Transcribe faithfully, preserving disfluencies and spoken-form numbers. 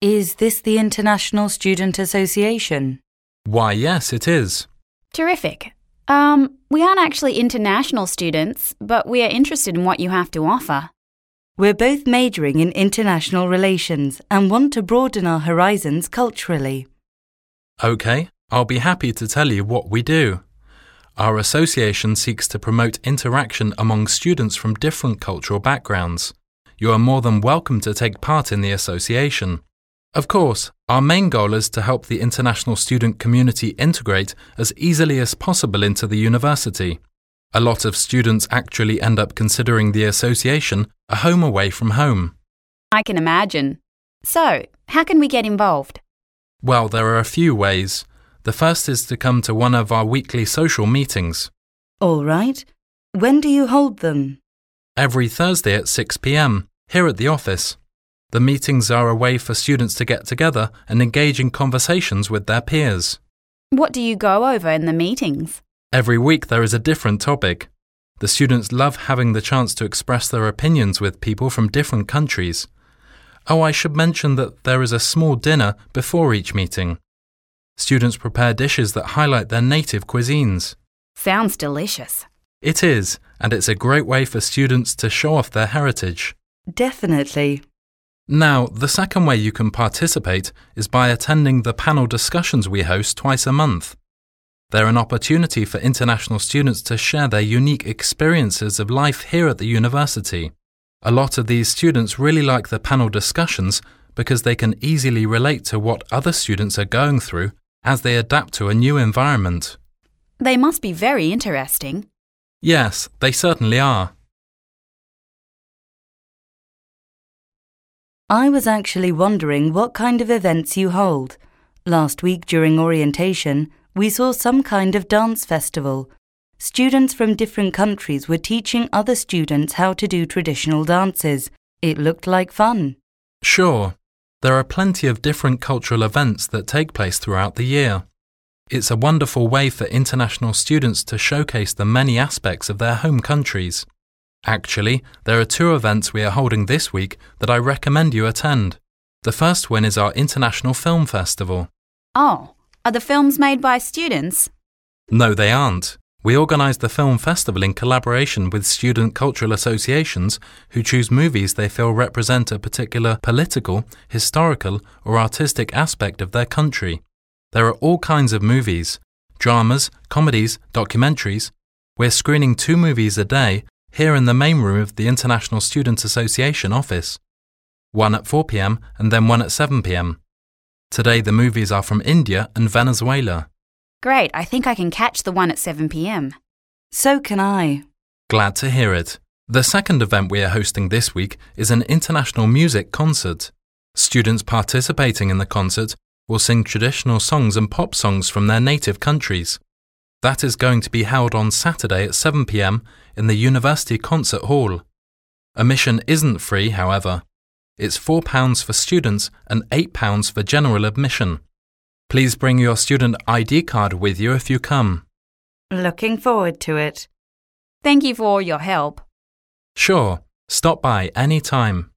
Is this the International Student Association? Why, yes, it is. Terrific. Um, we aren't actually international students, but we are interested in what you have to offer. We're both majoring in international relations and want to broaden our horizons culturally. OK, I'll be happy to tell you what we do. Our association seeks to promote interaction among students from different cultural backgrounds. You are more than welcome to take part in the association. Of course, our main goal is to help the international student community integrate as easily as possible into the university. A lot of students actually end up considering the association a home away from home. I can imagine. So, how can we get involved? Well, there are a few ways. The first is to come to one of our weekly social meetings. All right. When do you hold them? Every Thursday at six p m, here at the office. The meetings are a way for students to get together and engage in conversations with their peers. What do you go over in the meetings? Every week there is a different topic. The students love having the chance to express their opinions with people from different countries. Oh, I should mention that there is a small dinner before each meeting. Students prepare dishes that highlight their native cuisines. Sounds delicious. It is, and it's a great way for students to show off their heritage. Definitely. Now, the second way you can participate is by attending the panel discussions we host twice a month. They're an opportunity for international students to share their unique experiences of life here at the university. A lot of these students really like the panel discussions because they can easily relate to what other students are going through as they adapt to a new environment. They must be very interesting. Yes, they certainly are. I was actually wondering what kind of events you hold. Last week during orientation, we saw some kind of dance festival. Students from different countries were teaching other students how to do traditional dances. It looked like fun. Sure. There are plenty of different cultural events that take place throughout the year. It's a wonderful way for international students to showcase the many aspects of their home countries. Actually, there are two events we are holding this week that I recommend you attend. The first one is our International Film Festival. Oh, are the films made by students? No, they aren't. We organise the film festival in collaboration with student cultural associations who choose movies they feel represent a particular political, historical or artistic aspect of their country. There are all kinds of movies, dramas, comedies, documentaries. We're screening two movies a day here in the main room of the International Student Association office. One at four p m and then one at seven p m. Today the movies are from India and Venezuela. Great, I think I can catch the one at seven p m. So can I. Glad to hear it. The second event we are hosting this week is an international music concert. Students participating in the concert will sing traditional songs and pop songs from their native countries. That is going to be held on Saturday at seven p m in the University Concert Hall. Admission isn't free, however. It's four pounds for students and eight pounds for general admission. Please bring your student I D card with you if you come. Looking forward to it. Thank you for all your help. Sure, stop by any time.